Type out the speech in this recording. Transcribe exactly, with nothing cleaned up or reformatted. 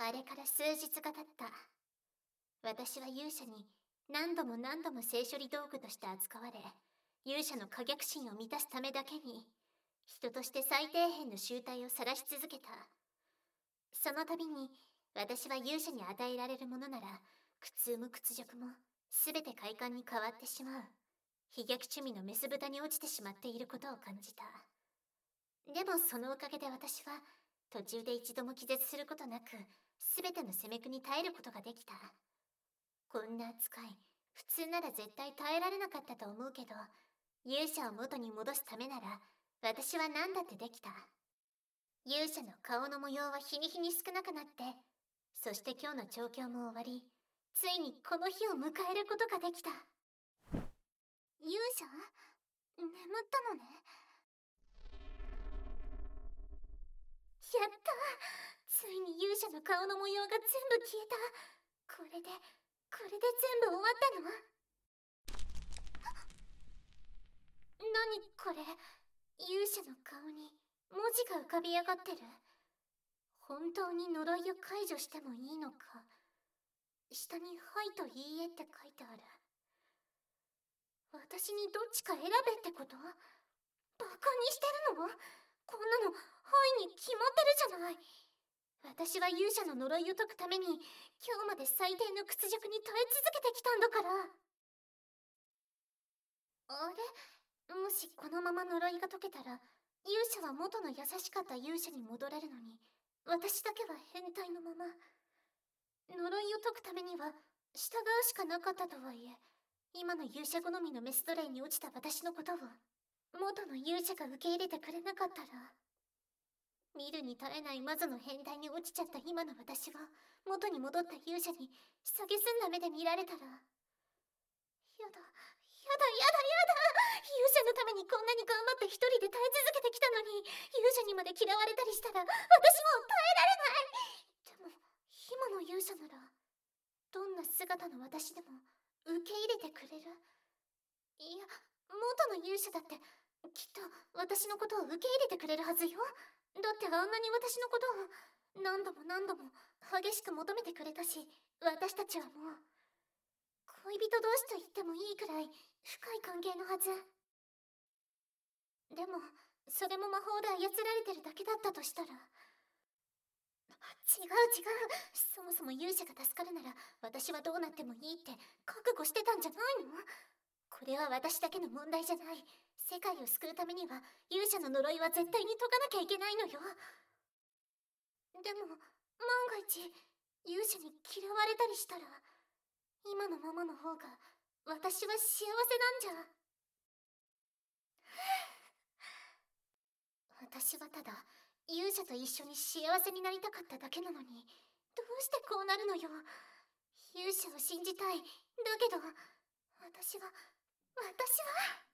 あれから数日が経った。私は勇者に何度も何度も性処理道具として扱われ、勇者の可逆心を満たすためだけに、人として最底辺の醜態を晒し続けた。その度に、私は勇者に与えられるものなら、苦痛も屈辱も、すべて快感に変わってしまう。非逆趣味のメス豚に落ちてしまっていることを感じた。でもそのおかげで私は、途中で一度も気絶することなく、すべての攻め苦に耐えることができた。こんな扱い、普通なら絶対耐えられなかったと思うけど、勇者を元に戻すためなら、私は何だってできた。勇者の顔の模様は日に日に少なくなって、そして今日の調教も終わり、ついにこの日を迎えることができた。勇者？眠ったのね。やった！ついに勇者の顔の模様が全部消えた。これで、これで全部終わったの？何これ？勇者の顔に文字が浮かび上がってる。本当に呪いを解除してもいいのか。下に「はい」と「いいえ」って書いてある。私にどっちか選べってこと？バカにしてるの？こんなの「はい」に決まってるじゃない。私は勇者の呪いを解くために今日まで最低の屈辱に耐え続けてきたんだから。あれ？もしこのまま呪いが解けたら、勇者は元の優しかった勇者に戻れるのに、私だけは変態のまま。呪いを解くためには従うしかなかったとはいえ、今の勇者好みのメス奴隷に落ちた私のことを元の勇者が受け入れてくれなかったら、見るに耐えないマゾの変態に落ちちゃった今の私は元に戻った勇者に蔑んだ目で見られたら、やだやだやだやだ。勇者のためにこんなに頑張って一人で耐え続けてきたのに、勇者にまで嫌われたりしたら私も耐えられない。でも今の勇者ならどんな姿の私でも受け入れてくれる。いや、元の勇者だってきっと私のことを受け入れてくれるはずよ。だってあんなに私のことを何度も何度も激しく求めてくれたし、私たちはもう恋人同士と言ってもいいくらい深い関係のはず。でもそれも魔法で操られてるだけだったとしたら。違う違う。そもそも勇者が助かるなら私はどうなってもいいって覚悟してたんじゃないの？これは私だけの問題じゃない。世界を救うためには勇者の呪いは絶対に解かなきゃいけないのよ。でも万が一勇者に嫌われたりしたら、今のままの方が私は幸せなんじゃ。私はただ勇者と一緒に幸せになりたかっただけなのに、どうしてこうなるのよ。勇者を信じたい。だけど私は私は